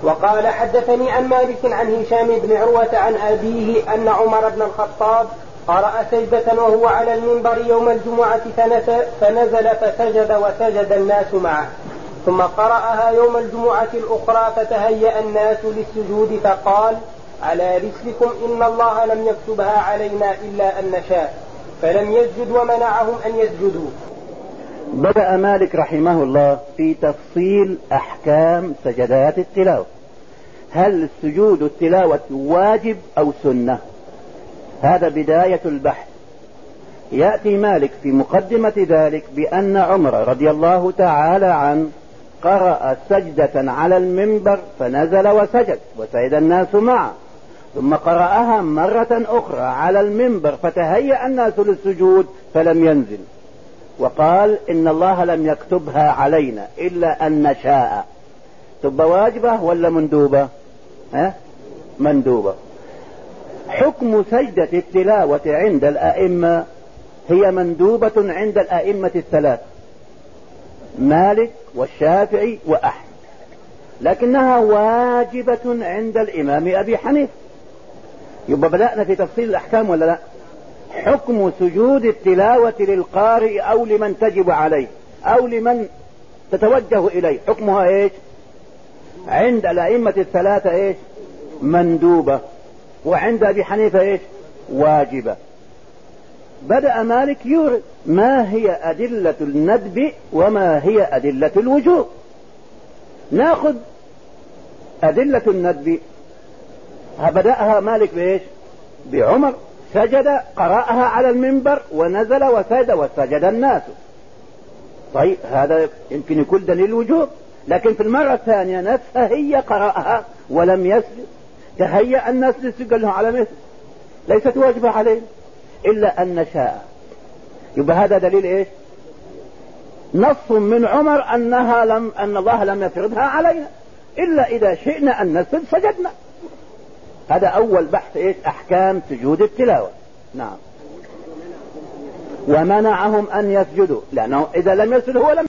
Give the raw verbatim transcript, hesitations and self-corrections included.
وقال حدثني عن مالك عن هشام بن عروة عن أبيه أن عمر بن الخطاب قرأ سجدة وهو على المنبر يوم الجمعة فنزل فسجد وسجد الناس معه، ثم قرأها يوم الجمعة الأخرى فتهيأ الناس للسجود فقال: على رسلكم إن الله لم يكتبها علينا إلا أن نشاء، فلم يسجد ومنعهم أن يسجدوا. بدأ مالك رحمه الله في تفصيل أحكام سجدات التلاوة. هل سجود التلاوة واجب أو سنة؟ هذا بداية البحث. يأتي مالك في مقدمة ذلك بأن عمر رضي الله تعالى عنه قرأ سجدة على المنبر فنزل وسجد وسجد الناس معه، ثم قرأها مرة أخرى على المنبر فتهيأ الناس للسجود فلم ينزل، وقال إن الله لم يكتبها علينا إلا أن نشاء. تبقى واجبة ولا مندوبة؟ ها؟ مندوبة. حكم سجدة التلاوة عند الأئمة هي مندوبة عند الأئمة الثلاث مالك والشافعي وأحمد، لكنها واجبة عند الإمام أبي حنيفة. يبقى بدأنا في تفصيل الأحكام ولا لا؟ حكم سجود التلاوة للقارئ أو لمن تجب عليه أو لمن تتوجه إليه حكمها إيش؟ عند الأئمة الثلاثة إيش؟ مندوبة، وعند أبي حنيفة إيش؟ واجبة. بدأ مالك يورد ما هي أدلة الندب وما هي أدلة الوجوب. ناخذ أدلة الندب. بدأها مالك بإيش؟ بعمر سجد قرأها على المنبر ونزل وسجد وسجد الناس. طيب هذا يمكن يكون دليل الوجوب، لكن في المرة الثانية نفسها هي قرأها ولم يسجد، تهيأ الناس للسجود له على مثل، ليست واجبة عليه إلا أن نشاء. يبقى هذا دليل إيش؟ نص من عمر أنها لم أن الله لم يفرضها علينا إلا إذا شئنا أن نسجد سجدنا. هذا أول بحث إيش؟ أحكام سجود التلاوة. نعم. ومنعهم أن يسجدوا، لأنه إذا لم يسجد هو لم